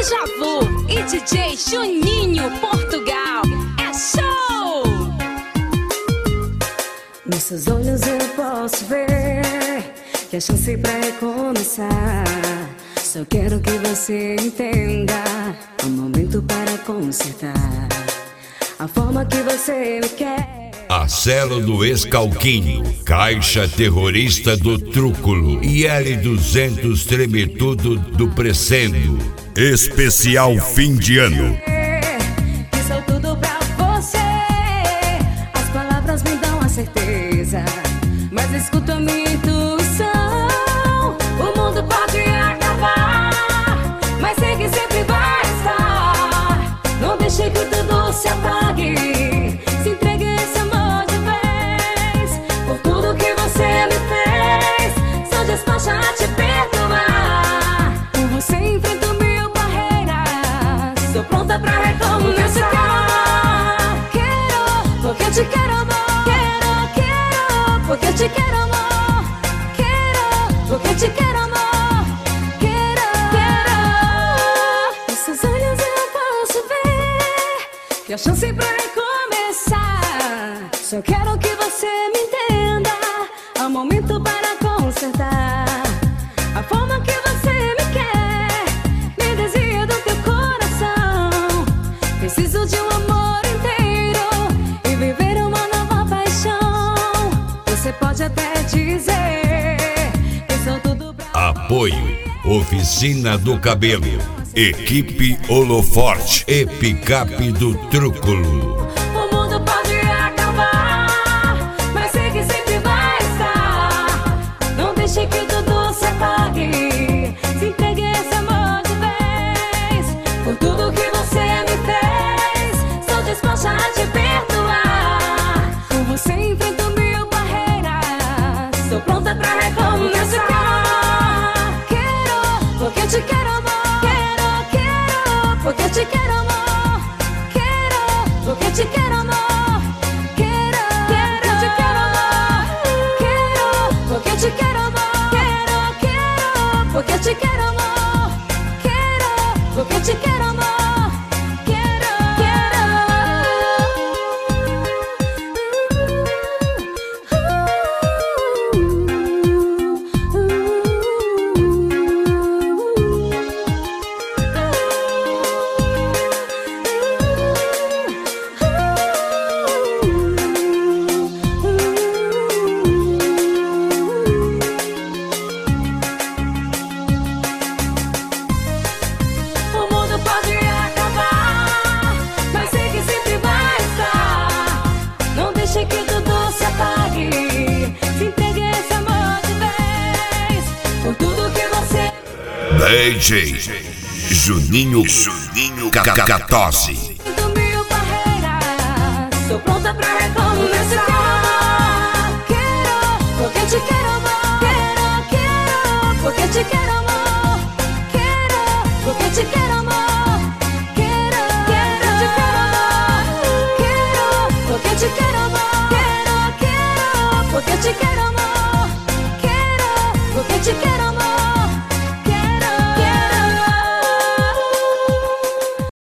Déjà Vu e DJ Juninho Portugal. É show! Nos seus olhos eu posso ver que a chance pra recomeçar. Só quero que você entenda o momento para consertar a forma que você me quer. Acelo do Escalquinho, Caixa Terrorista do Trúculo e L200 Tremetudo do Precendo. Especial fim de ano. Que sou tudo pra você. As palavras me dão a certeza, mas escuta a minha intuição. O mundo pode acabar, mas sei que sempre vai estar. Não deixe que tudo se apague. Se entregue esse amor de vez. Por tudo que você me fez, sou disposta a te perdoar. Por você enfrento mil barreiras, sou pronta pra recomeçar. Quero, porque eu te quero, amor. Quero, porque eu te quero, amor. Quero, porque eu te quero, amor. Quero. Nesses olhos eu posso ver que a chance pra recomeçar. Só quero que você me entenda. Há um momento para consertar a forma que você me quer. Me desvia do teu coração. Preciso de um amor inteiro e viver uma nova paixão. Você pode até dizer que sou tudo pra... Apoio Oficina do Cabelo, Equipe Holoforte e Picape do Trúculo. O mundo pode acabar, mas sei que sempre vai estar. Não deixe que tudo se apague. Se entregue esse amor de vez. Por tudo que você me fez, sou disposta a te perdoar. Por você enfrento mil barreiras, sou pronta pra recomeçar. Quero, porque eu te quero, amor. Quero, porque eu te quero, amor. Quero, porque eu te quero, amor. Quero, eu te quero, amor. Quero, porque eu te quero, amor. Quero, porque eu te quero, amor. Quero, porque eu te quero, amor. O mundo pode acabar, mas sei que sempre vai estar. Não deixe que tudo se apague. Se entregue esse amor de vez. Por tudo que você... DJ Juninho Catose.